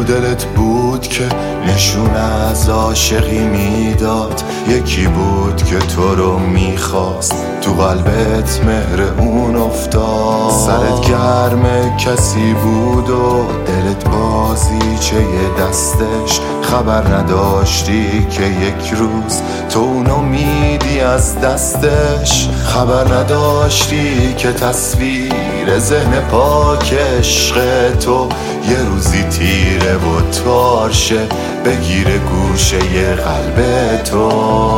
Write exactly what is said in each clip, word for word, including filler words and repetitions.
تو دلت بود که نشون از عاشقی میداد، یکی بود که تو رو میخواست، تو قلبت مهر اون افتاد. سرت گرم کسی بود و دلت بازیچه دستش، خبر نداشتی که یک روز تو اونو میدی از دستش. خبر نداشتی که تصویر ذهن پاک عشق تو یه روزی تیره و تارشه بگیره گوشه قلب تو.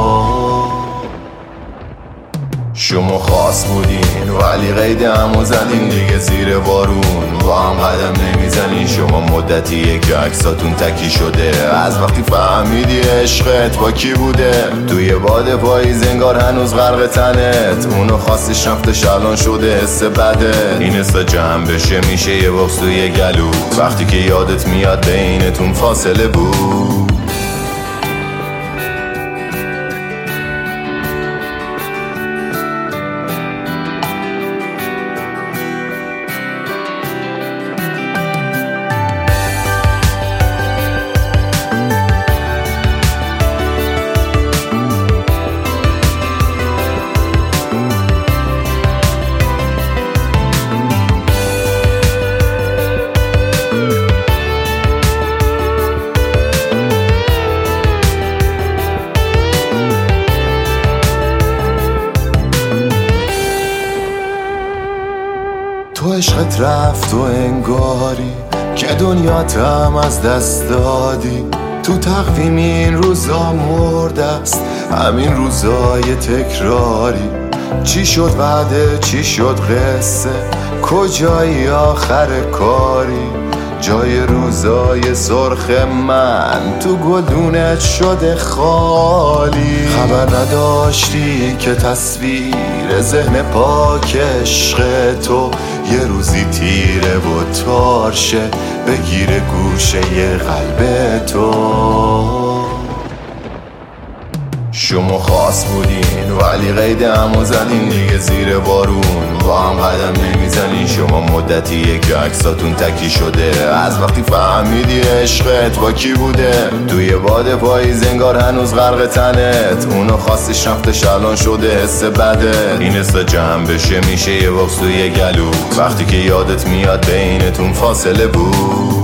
شما خاص بودین ولی قید همو زدین دیگه زیر بارون با هم قدم نمیزنین. شما مدتیه که عکساتون تکی شده از وقتی فهمیدی عشقت با کی بوده. توی باد پاییز انگار هنوز غرق تنت، اونو خواستش رفتش الان شده حس بده. این حسا جمع بشه میشه یه بغض توی گلو، وقتی که یادت میاد بینتون فاصله بود. تو عشقت رفت و انگاری که دنیات هم از دست دادی. تو تقویم این روزا مرده است، همین روزای تکراری. چی شد وعده چی شد قصه، کجایی آخر کاری؟ جای روزای سرخ من تو گلدونت شده خالی. خبر نداشتی که تصویر ذهن پاک عشق تو یه روزی تیره و تارشه بگیره گوشه قلب تو. شما خاص بودین ولی قید همو زدین دیگه زیر بارون با هم قدم نمیزنین. شما مدتیه که عکساتون تکی شده از وقتی فهمیدی عشقت با کی بوده. توی باد پاییز انگار هنوز غرق تنت، اونو خواستش رفتش الان شده حس بده. این حسا جمع بشه میشه یه بغض توی گلو، وقتی که یادت میاد بینتون فاصله بود.